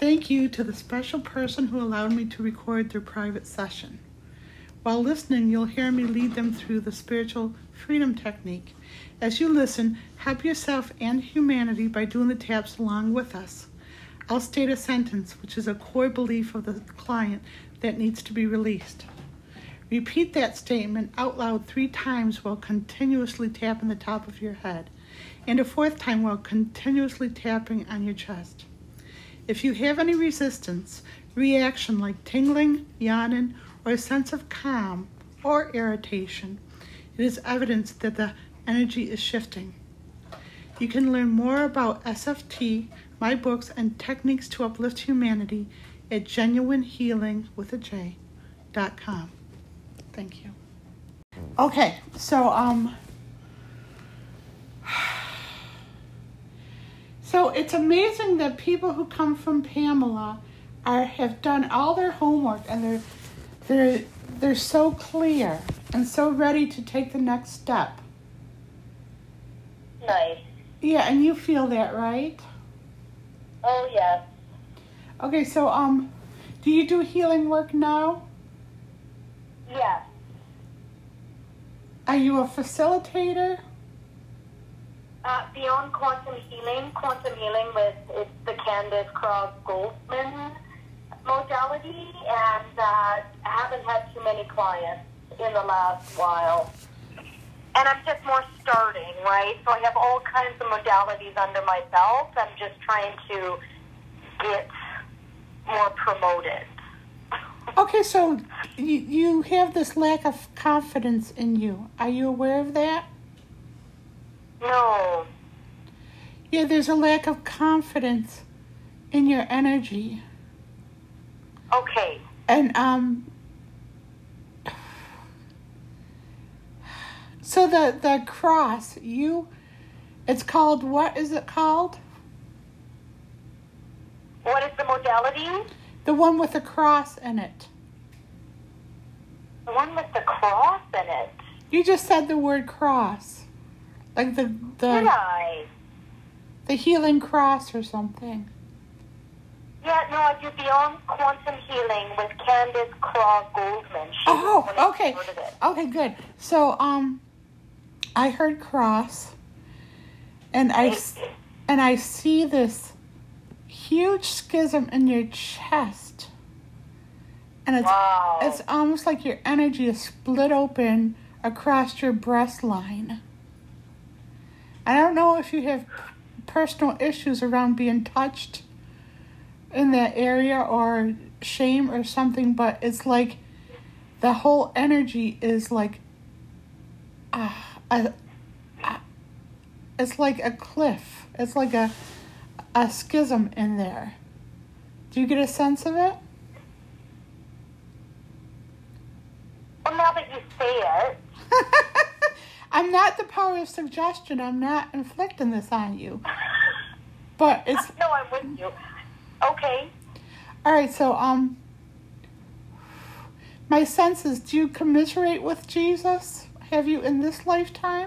Thank you to the special person who allowed me to record their private session. While listening, you'll hear me lead them through the spiritual freedom technique. As you listen, help yourself and humanity by doing the taps along with us. I'll state a sentence, which is a core belief of the client that needs to be released. Repeat that statement out loud 3 times while continuously tapping the top of your head, and a 4th time while continuously tapping on your chest. If you have any resistance, reaction like tingling, yawning, or a sense of calm or irritation, it is evidence that the energy is shifting. You can learn more about SFT, my books, and techniques to uplift humanity at genuinehealingwithaj.com. Thank you. Okay, so it's amazing that people who come from Pamela have done all their homework, and they're so clear and so ready to take the next step. Nice. Yeah, and you feel that, right? Oh, yes. Okay, so do you do healing work now? Yes. Are you a facilitator? Beyond quantum healing with it's the Candace Cross Goldman modality, and I haven't had too many clients in the last while. And I'm just more starting, right? So I have all kinds of modalities under my belt. I'm just trying to get more promoted. Okay, so you have this lack of confidence in you. Are you aware of that? No. Yeah, there's a lack of confidence in your energy. Okay. And so the cross, it's called, what is it called? What is the modality? The one with the cross in it. The one with the cross in it. You just said the word cross. Like the Did I? The healing cross or something. Yeah, no, I do Beyond Quantum Healing with Candace Cross Goldman. Okay. Okay, good. So, I heard cross, and I see this huge schism in your chest, and it's almost like your energy is split open across your breast line. I don't know if you have personal issues around being touched in that area or shame or something, but it's like the whole energy is like it's like a cliff. It's like a schism in there. Do you get a sense of it? Well, now that you say it. I'm not the power of suggestion. I'm not inflicting this on you. But it's... No, I'm with you. Okay. All right, so, my sense is, do you commiserate with Jesus? Have you in this lifetime?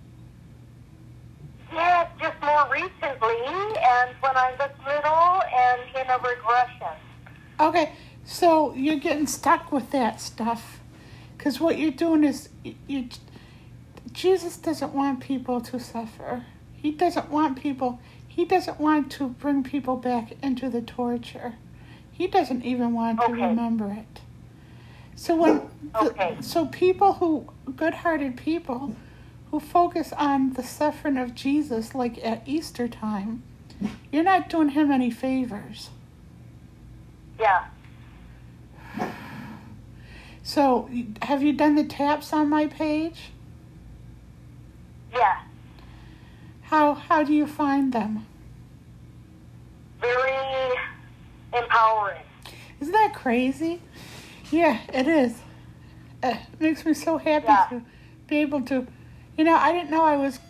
Yes, just more recently, and when I was little, and in a regression. Okay, so you're getting stuck with that stuff. Because what you're doing is, Jesus doesn't want people to suffer. He doesn't want to bring people back into the torture. He doesn't even want to remember it. So good-hearted people who focus on the suffering of Jesus, like at Easter time, you're not doing him any favors. Yeah. So, have you done the taps on my page? Yeah. How do you find them? Very empowering. Isn't that crazy? Yeah, it is. It makes me so happy to be able to... I didn't know I was...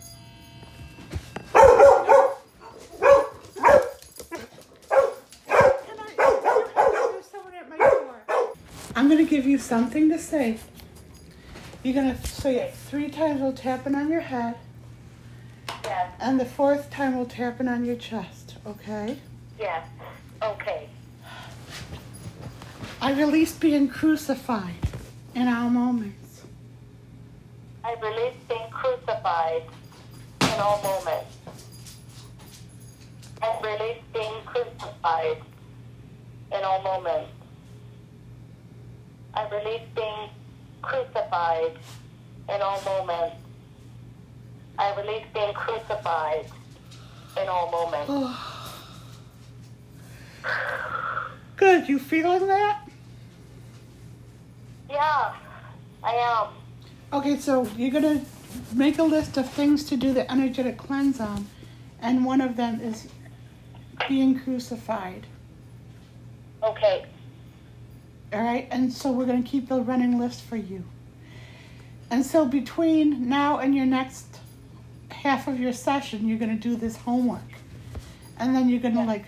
I'm going to give you something to say. You're going to say it 3 times while tapping on your head. Yes. And the 4th time while tapping on your chest, okay? Yes. Okay. I release being crucified in all moments. I release being crucified in all moments. I release being crucified in all moments. I release being crucified in all moments. I release being crucified in all moments. Oh. Good. You feeling that? Yeah, I am. Okay, so you're going to make a list of things to do the energetic cleanse on, and one of them is being crucified. Okay. All right, and so we're going to keep the running list for you. And so between now and your next half of your session, you're going to do this homework. And then you're going to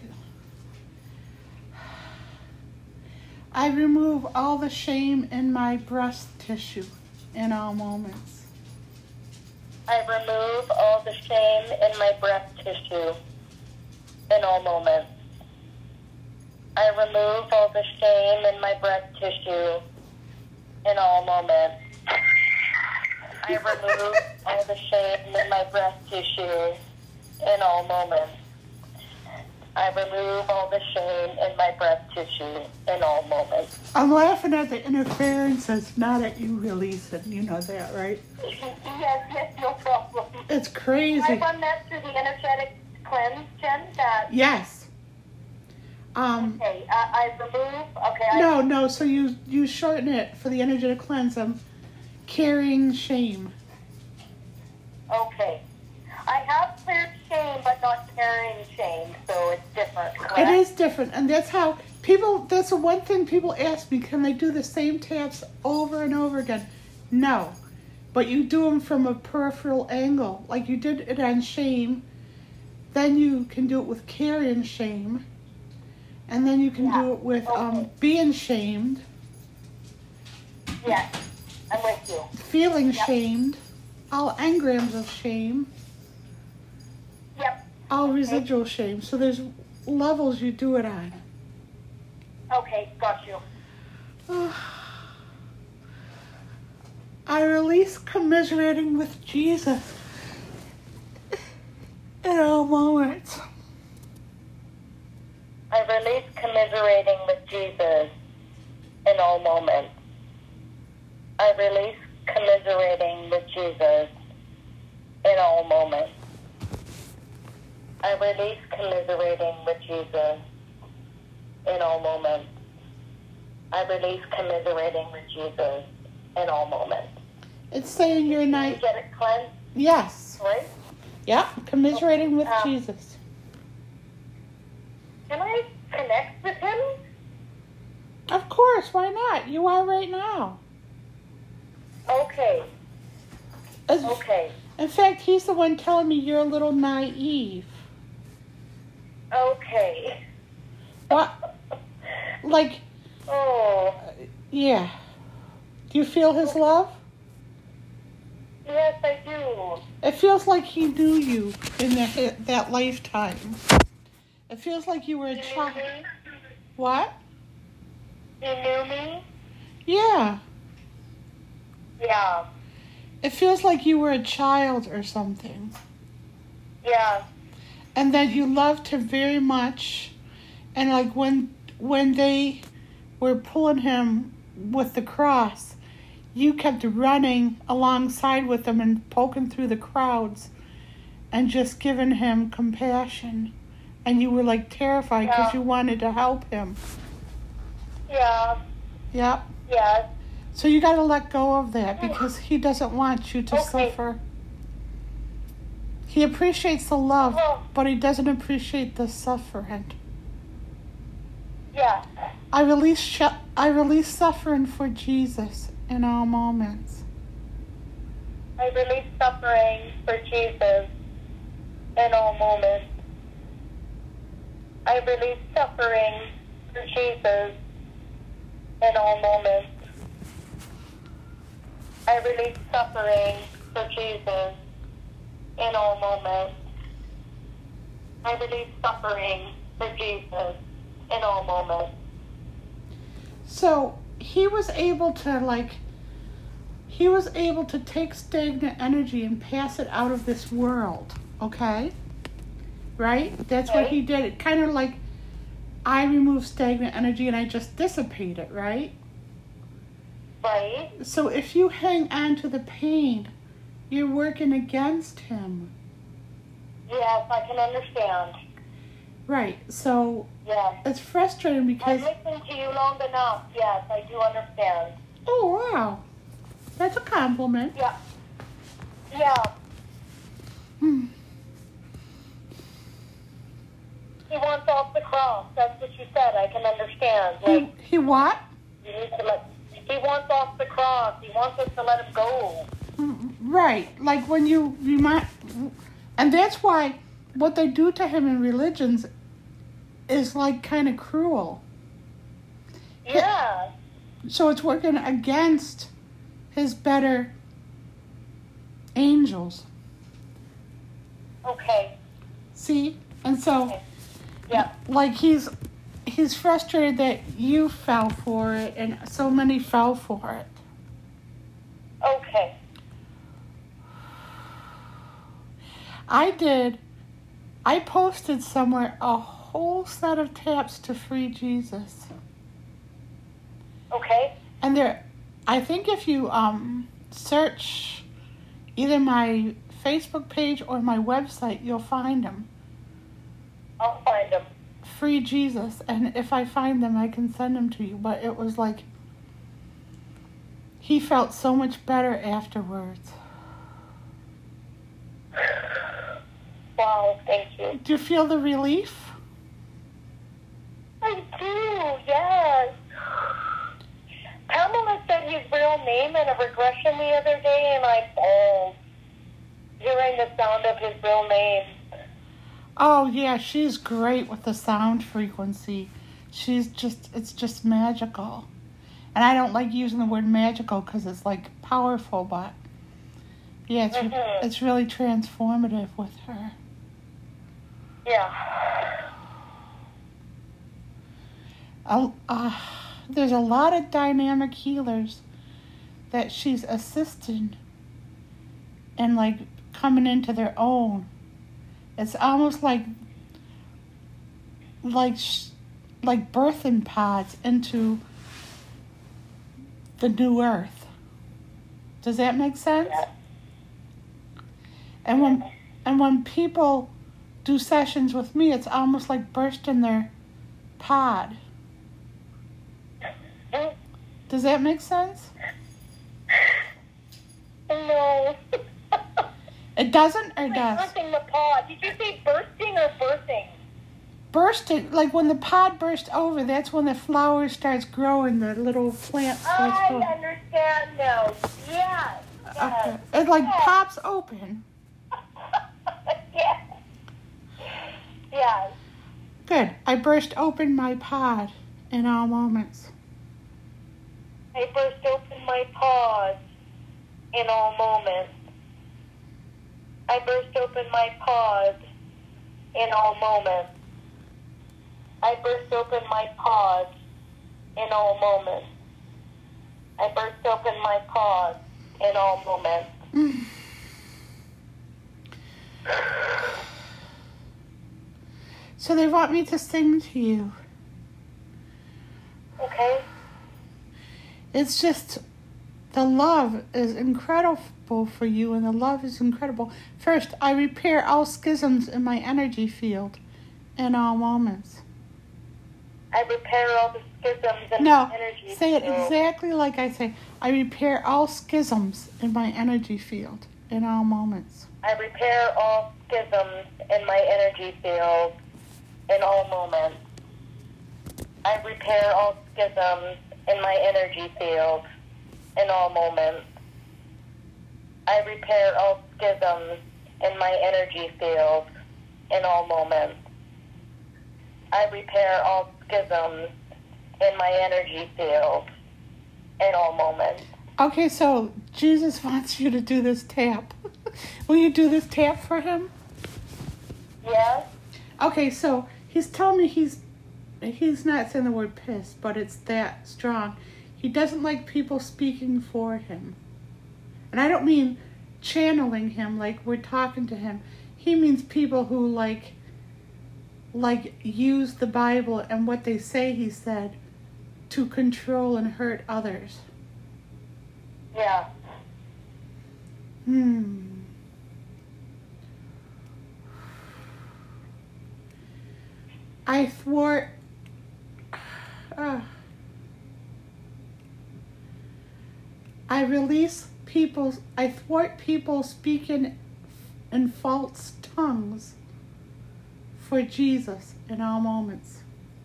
I remove all the shame in my breast tissue in all moments. I remove all the shame in my breast tissue in all moments. I remove all the shame in my breast tissue in all moments. I remove all the shame in my breast tissue in all moments. I remove all the shame in my breast tissue in all moments. I'm laughing at the interferences, not at you releasing. You know that, right? Yes, no problem. It's crazy. I run that through the energetic cleanse, Jen? Yes. Okay, I remove, okay. No, so you shorten it for the energetic cleanse. Carrying shame. Okay. I have cleared shame, but not carrying shame, so it's different, correct? It is different, and that's how that's the one thing people ask me, can they do the same taps over and over again? No, but you do them from a peripheral angle, like you did it on shame, then you can do it with carrying shame, and then you can do it with being shamed. Yes, I'm with you. Feeling shamed, all engrams of shame. Yep. All residual shame. So there's levels you do it on. Okay, got you. I release commiserating with Jesus in all moments. I release commiserating with Jesus in all moments. I release commiserating with Jesus in all moments. I release commiserating with Jesus in all moments. I release commiserating with Jesus in all moments. It's saying you're not... Did you get it cleansed? Yes. Right? Yeah, commiserating with Jesus. Can I connect with him? Of course, why not? You are right now. Okay. Okay. In fact, he's the one telling me you're a little naive. Okay. What? Like... Oh. Yeah. Do you feel his love? Yes, I do. It feels like he knew you in that lifetime. It feels like you were a child. What? He knew me? Yeah. Yeah. It feels like you were a child or something. Yeah. And that you loved him very much. And like when they were pulling him with the cross, you kept running alongside with them and poking through the crowds and just giving him compassion. And you were like terrified because you wanted to help him. Yeah. Yep. Yes. So you got to let go of that because he doesn't want you to suffer. He appreciates the love, but he doesn't appreciate the suffering. Yeah. I release suffering for Jesus in all moments. I release suffering for Jesus in all moments. I release suffering for Jesus in all moments. I release suffering for Jesus in all moments. I release suffering for Jesus in all moments. So he was able to take stagnant energy and pass it out of this world, okay? Right? That's what he did. It kind of like I remove stagnant energy and I just dissipate it, right? Right. So if you hang on to the pain, you're working against him. Yes, I can understand. Right. So Yes. it's frustrating because... I've listened to you long enough. Yes, I do understand. Oh, wow. That's a compliment. Yeah. Yeah. He wants off the cross. That's what you said. I can understand. Like, He what? you need to let... He wants off the cross. He wants us to let him go. Right. Like when you remind... And that's why what they do to him in religions is like kind of cruel. Yeah. So it's working against his better angels. Okay. See? And so, Okay. Yeah. like he's frustrated that you fell for it and so many fell for it. Okay. I posted somewhere a whole set of taps to free Jesus. Okay. And I think if you search either my Facebook page or my website, you'll find them. I'll find him. Free Jesus. And if I find them, I can send them to you. But it was like, he felt so much better afterwards. Wow, thank you. Do you feel the relief? I do, yes. Pamela said his real name in a regression the other day, and I bawled hearing the sound of his real name. Oh, yeah, she's great with the sound frequency. It's just magical. And I don't like using the word magical because it's like powerful, but yeah, it's really transformative with her. Yeah. There's a lot of dynamic healers that she's assisting and like coming into their own. It's almost like birthing pods into the new earth. Does that make sense? Yeah. And when people do sessions with me, it's almost like bursting their pod. Does that make sense? No. It doesn't or Like does? bursting the pod. Did you say bursting or birthing? Bursting, like when the pod bursts over, that's when the flower starts growing, the little plant starts I growing. understand now. Yes. Okay. Yes. It like Yes. pops open. Yes. Yes. Good. I burst open my pod in all moments. I burst open my pod in all moments. I burst open my pod in all moments. I burst open my pod in all moments. I burst open my pod in all moments. So they want me to sing to you. Okay? It's just, the love is incredible for you, and the love is incredible. First, I repair all schisms in my energy field in all moments. I repair all the schisms in No, my energy say it field. exactly like I say. I repair all schisms in my energy field in all moments. I repair all schisms in my energy field in all moments. I repair all schisms in my energy field in all moments. I repair all schisms in my energy field in all moments. I repair all schisms in my energy field in all moments. Okay, so Jesus wants you to do this tap. Will you do this tap for him? Yes? Okay, so he's telling me he's he's not saying the word pissed, but it's that strong. He doesn't like people speaking for him. And I don't mean channeling him like we're talking to him. He means people who like use the Bible and what they say he said to control and hurt others. Yeah. I thwart I thwart people speaking in false tongues for Jesus in all moments.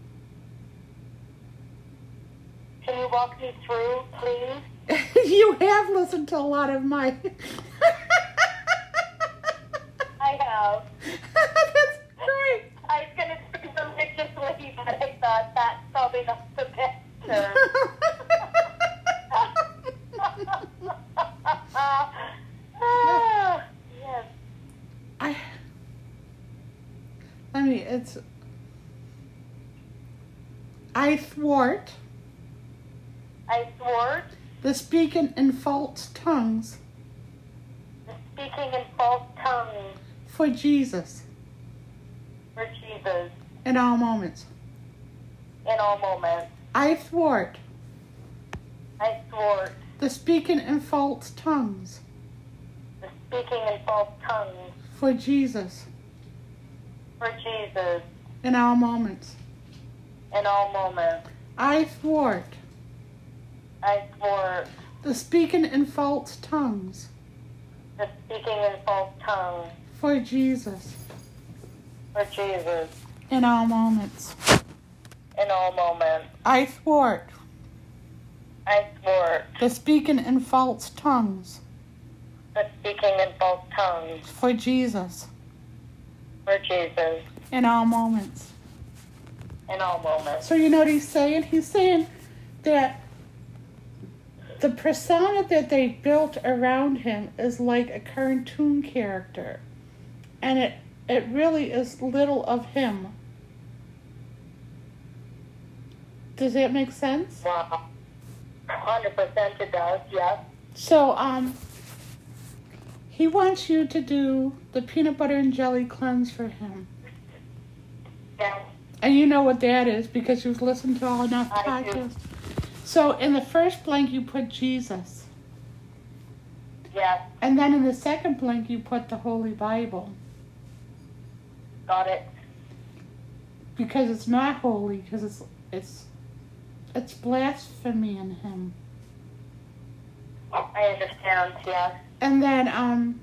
Can you walk me through, please? You have listened to a lot of my... I have. That's great. I was going to say religiously, but I thought that's probably not the best term. Yes. I thwart the speaking in false tongues for Jesus in all moments. I thwart the speaking in false tongues for Jesus in all moments. I thwart the speaking in false tongues for Jesus in all moments. I thwart the speaking in false tongues for Jesus in all moments. So you know what he's saying? He's saying that the persona that they built around him is like a cartoon character. And it really is little of him. Does that make sense? Wow. 100% it does, yes. So, he wants you to do the peanut butter and jelly cleanse for him. Yeah. And you know what that is because you've listened to all enough podcasts. So in the first blank you put Jesus. Yes. And then in the second blank you put the Holy Bible. Got it. Because it's not holy, because it's blasphemy in him. I understand, yes. And then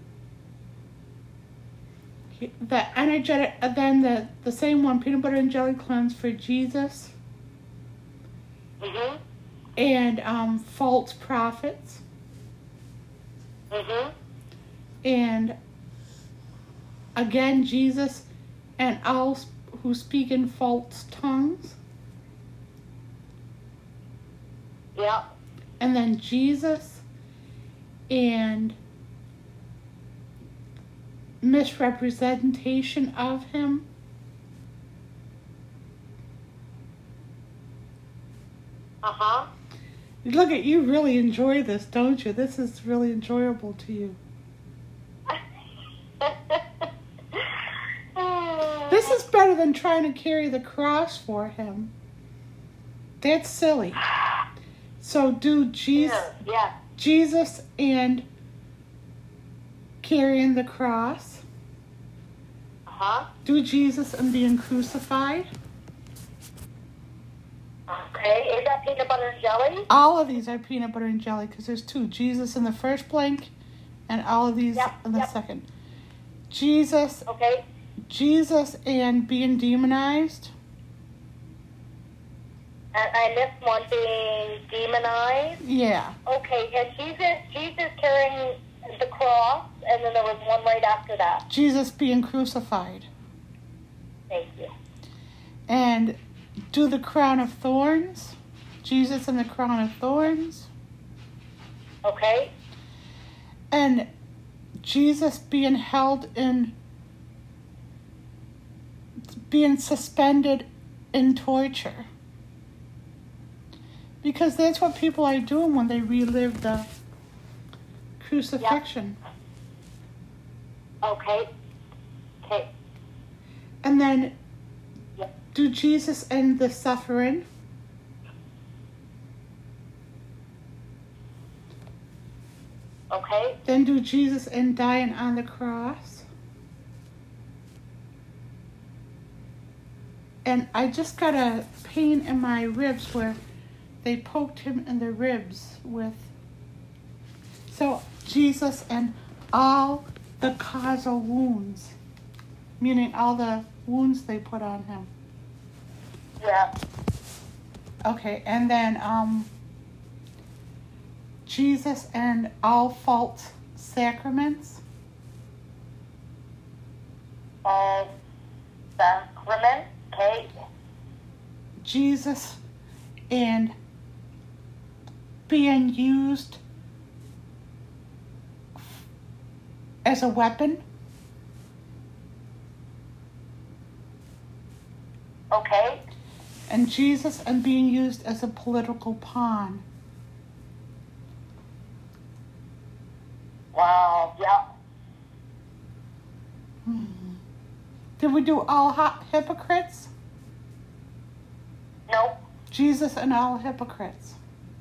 the energetic, then the same one, peanut butter and jelly cleanse for Jesus. Mhm. And false prophets. Mhm. And again Jesus and all who speak in false tongues. Yeah. And then Jesus and misrepresentation of him. Uh-huh. Look at you, really enjoy this, don't you? This is really enjoyable to you. This is better than trying to carry the cross for him. That's silly. So do Jesus and carrying the cross. Uh-huh. Do Jesus and being crucified. Okay, is that peanut butter and jelly? All of these are peanut butter and jelly because there's two. Jesus in the first blank and all of these in the second. Jesus. Okay. Jesus and being demonized. And this one being demonized? Yeah. Okay, and Jesus carrying the cross, and then there was one right after that. Jesus being crucified. Thank you. And do the crown of thorns. Jesus and the crown of thorns. Okay. And Jesus being held in, being suspended in torture. Because that's what people are doing when they relive the crucifixion. Okay. Okay. And then, Yep. do Jesus end the suffering? Okay. Then do Jesus end dying on the cross? And I just got a pain in my ribs where they poked him in the ribs with... So, Jesus and all the causal wounds, meaning all the wounds they put on him. Yeah. Okay, and then Jesus and all false sacraments. Sacrament. Okay. Jesus and being used as a weapon. Okay. And Jesus and being used as a political pawn. Wow. Yeah. Did we do all hypocrites? Nope. Jesus and all hypocrites.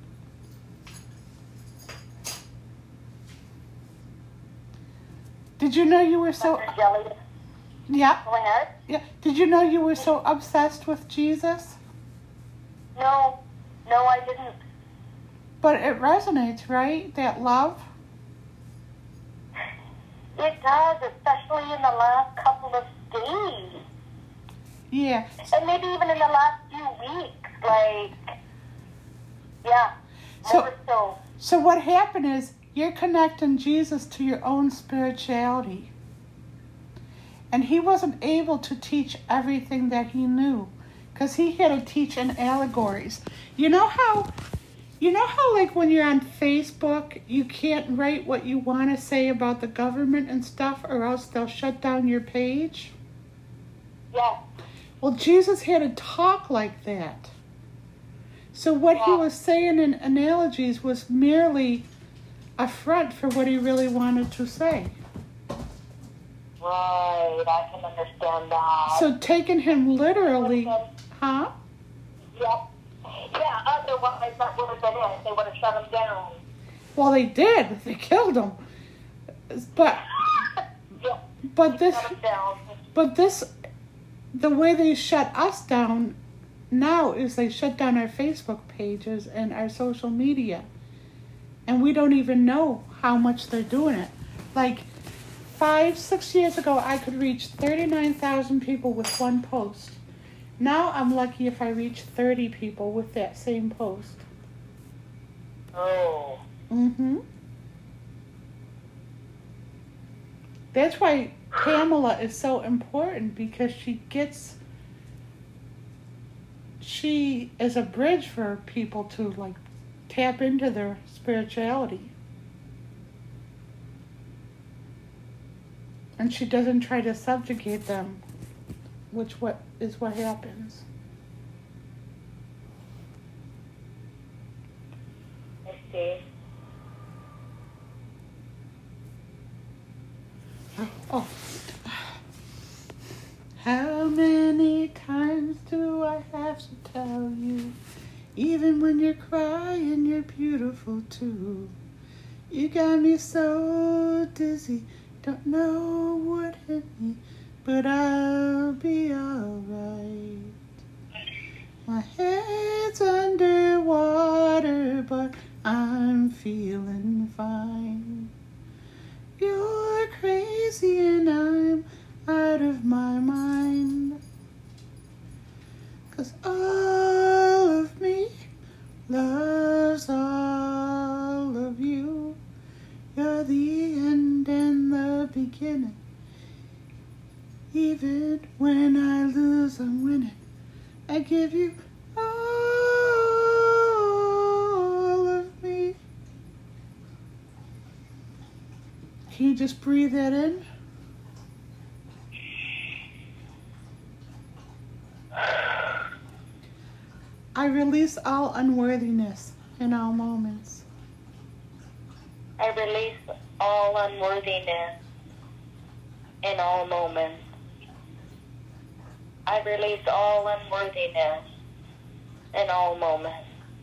Did you know you were so... Dr. Jelly. Yeah. Go ahead. Yeah. Did you know you were so obsessed with Jesus? No. No, I didn't. But it resonates, right? That love? It does, especially in the last couple of days. Yeah. And maybe even in the last few weeks. Like, yeah. More so. So what happened is you're connecting Jesus to your own spirituality. And he wasn't able to teach everything that he knew. Because he had to teach in allegories. You know how like when you're on Facebook, you can't write what you want to say about the government and stuff, or else they'll shut down your page? Yeah. Well, Jesus had to talk like that. So what he was saying in analogies was merely a front for what he really wanted to say. Right, I can understand that. So taking him literally, huh? Yep. Yeah, otherwise that would have been it. They would have shut him down. Well, they did. They killed him. But Yep. but this Shut him down. but this the way they shut us down now is they shut down our Facebook pages and our social media. And we don't even know how much they're doing it. Like 5-6 years ago, I could reach 39,000 people with one post. Now I'm lucky if I reach 30 people with that same post. Oh. Mm-hmm. That's why Pamela is so important, because she is a bridge for people to like tap into their spirituality. And she doesn't try to subjugate them, which is what happens. I see. Oh. How many times do I have to tell you? Even when you're crying, you're beautiful too. You got me so dizzy, don't know what hit me, but I'll be alright. My head's underwater, but I'm feeling fine. You're crazy and I'm out of my mind. 'Cause all of me loves all of you. You're the end and the beginning. Even when I lose, I'm winning. I give you all of me. Can you just breathe that in? I release all unworthiness in all moments. I release all unworthiness in all moments. I release all unworthiness in all moments.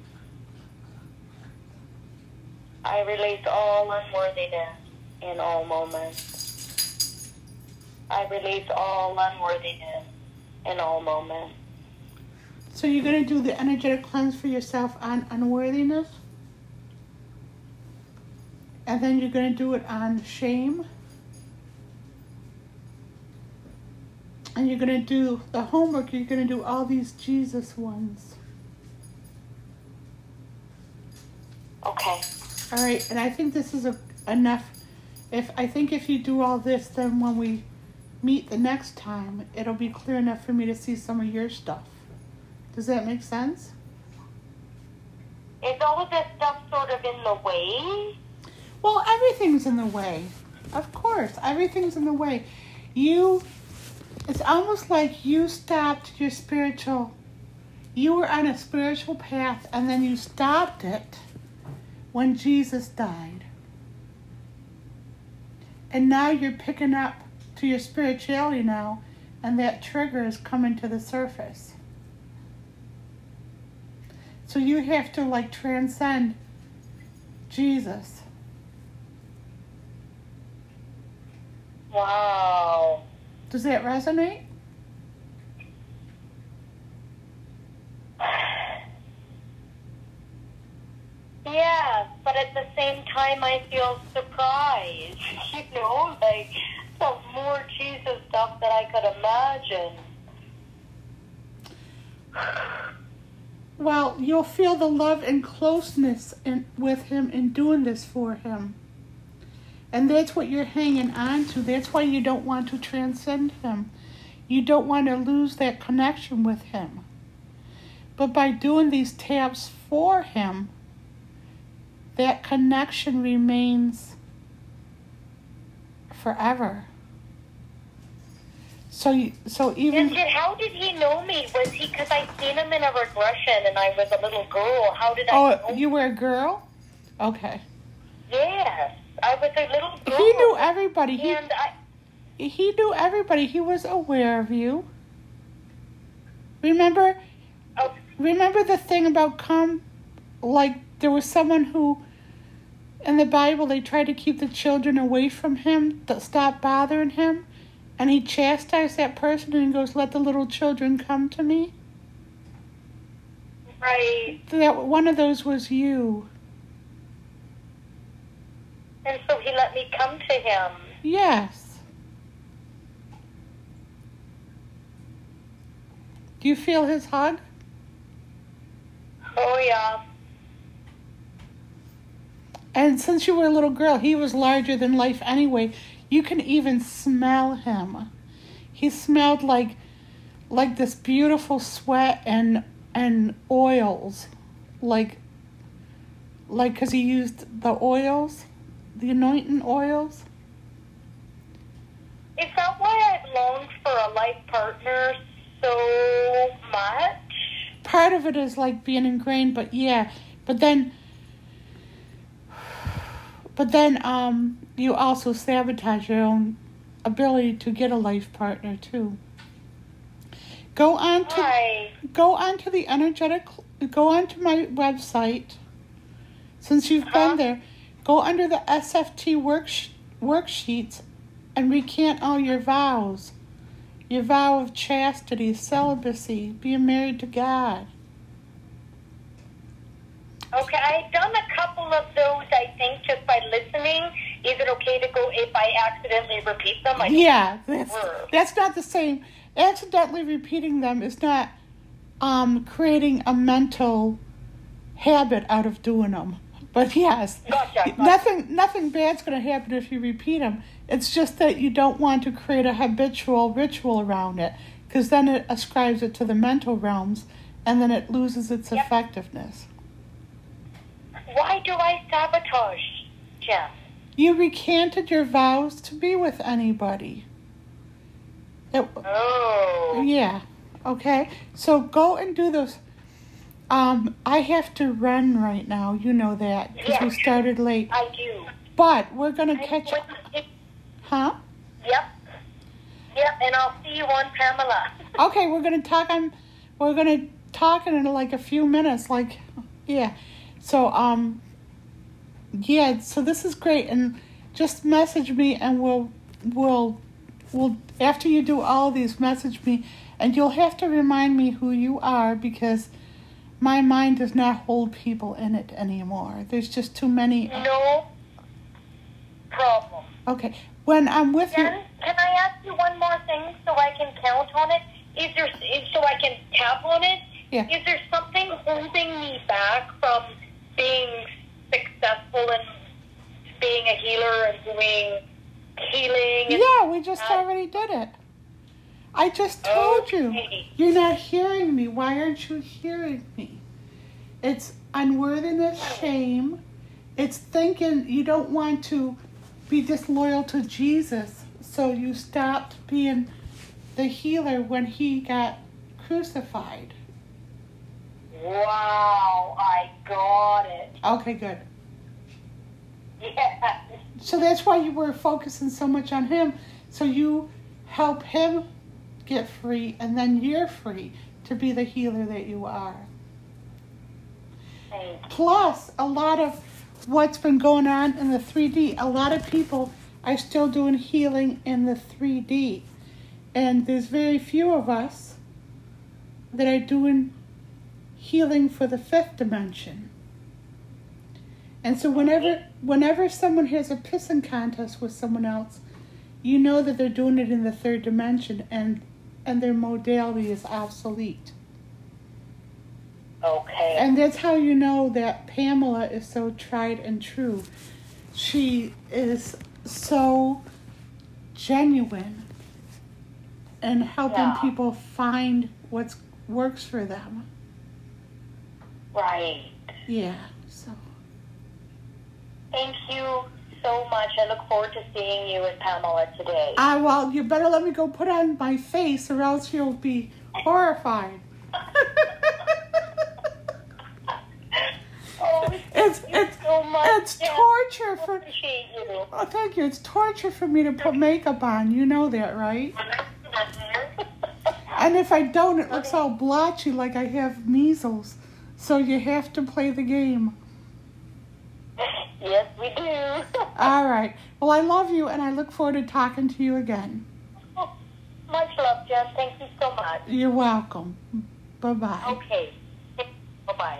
I release all unworthiness in all moments. I release all unworthiness in all moments. So you're going to do the energetic cleanse for yourself on unworthiness? And then you're going to do it on shame? And you're going to do the homework, you're going to do all these Jesus ones. Okay. All right, and I think this is enough. If you do all this, then when we meet the next time, it'll be clear enough for me to see some of your stuff. Does that make sense? Is all of this stuff sort of in the way? Well, everything's in the way. Of course, everything's in the way. It's almost like you stopped your you were on a spiritual path and then you stopped it when Jesus died. And now you're picking up to your spirituality now, and that trigger is coming to the surface. So you have to transcend Jesus. Wow. Does that resonate? Yeah, but at the same time I feel surprised. The more Jesus stuff that I could imagine. Well, you'll feel the love and closeness with him in doing this for him. And that's what you're hanging on to. That's why you don't want to transcend him. You don't want to lose that connection with him. But by doing these taps for him, that connection remains forever. So even... How did he know me? Was he, because I seen him in a regression and I was a little girl. How did I know? Oh, you were a girl? Okay. Yes, I was a little girl. He knew everybody. He knew everybody. He was aware of you. Remember the thing about there was someone who, in the Bible, they tried to keep the children away from him, to stop bothering him. And he chastised that person and he goes, "Let the little children come to me." Right. That one of those was you. And so he let me come to him. Yes. Do you feel his hug? Oh, yeah. And since you were a little girl, he was larger than life anyway. You can even smell him. He smelled like this beautiful sweat and oils, like because he used the oils, the anointing oils. Is that why I've longed for a life partner so much? Part of it is like being ingrained, but yeah, but then you also sabotage your own ability to get a life partner too. Go on to my website. Since you've been there, go under the SFT worksheets and recant all your vows. Your vow of chastity, celibacy, being married to God. Okay, I've done a couple of those, I think, just by listening. Is it okay to go if I accidentally repeat them? Yeah, that's not the same. Accidentally repeating them is not creating a mental habit out of doing them. But yes, gotcha. Nothing bad's going to happen if you repeat them. It's just that you don't want to create a habitual ritual around it, because then it ascribes it to the mental realms, and then it loses its effectiveness. Why do I sabotage, Jeff? You recanted your vows to be with anybody. Oh. Yeah. Okay. So go and do those. I have to run right now. You know that because we Yes. started late. I do. But we're gonna catch up. Huh? Yep. Yep, and I'll see you on Pamela. Okay, we're gonna talk in like a few minutes. Like, yeah. So yeah. So this is great, and just message me, and we'll after you do all these, message me, and you'll have to remind me who you are because my mind does not hold people in it anymore. There's just too many. No problem. Okay. When I'm with you. Jen, can I ask you one more thing so I can count on it? So I can tap on it? Yeah. Is there something holding me back from being successful and being a healer and doing healing? Yeah, we just already did it. I just told you. You're not hearing me. Why aren't you hearing me? It's unworthiness, shame. It's thinking you don't want to be disloyal to Jesus, so you stopped being the healer when he got crucified. Wow, I got it. Okay, good. Yeah. So that's why you were focusing so much on him, so you help him get free, and then you're free to be the healer that you are. Thank you. Plus, a lot of what's been going on in the 3D, a lot of people are still doing healing in the 3D. And there's very few of us that are doing healing for the 5th dimension. And so whenever someone has a pissing contest with someone else, you know that they're doing it in the 3rd dimension and their modality is obsolete. Okay. And that's how you know that Pamela is so tried and true. She is so genuine in helping people find what works for them. Right. Yeah, so. Thank you so much. I look forward to seeing you and Pamela today. Well, you better let me go put on my face or else you'll be horrified. It's so much. It's torture for. Appreciate you. Oh, thank you. It's torture for me to put makeup on. You know that, right? And if I don't, it looks all blotchy like I have measles. So you have to play the game. Yes, we do. All right. Well, I love you, and I look forward to talking to you again. Much love, Jen. Thank you so much. You're welcome. Bye-bye. Okay. Bye-bye.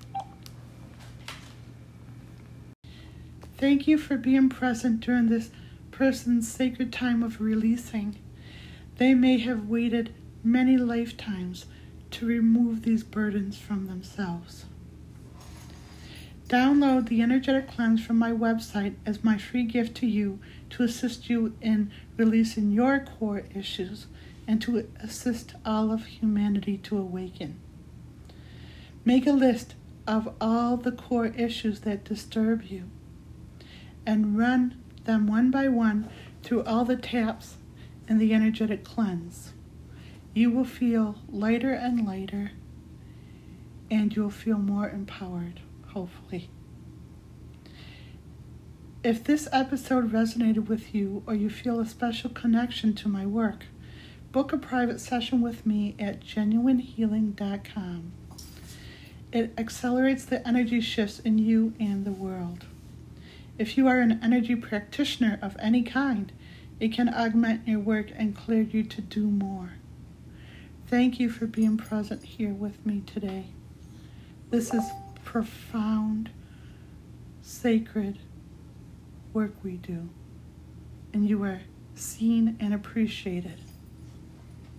Thank you for being present during this person's sacred time of releasing. They may have waited many lifetimes to remove these burdens from themselves. Download the Energetic Cleanse from my website as my free gift to you to assist you in releasing your core issues and to assist all of humanity to awaken. Make a list of all the core issues that disturb you and run them one by one through all the taps in the Energetic Cleanse. You will feel lighter and lighter, and you'll feel more empowered, hopefully. If this episode resonated with you or you feel a special connection to my work, book a private session with me at genuinehealing.com. It accelerates the energy shifts in you and the world. If you are an energy practitioner of any kind, it can augment your work and clear you to do more. Thank you for being present here with me today. This is profound, sacred work we do, and you are seen and appreciated.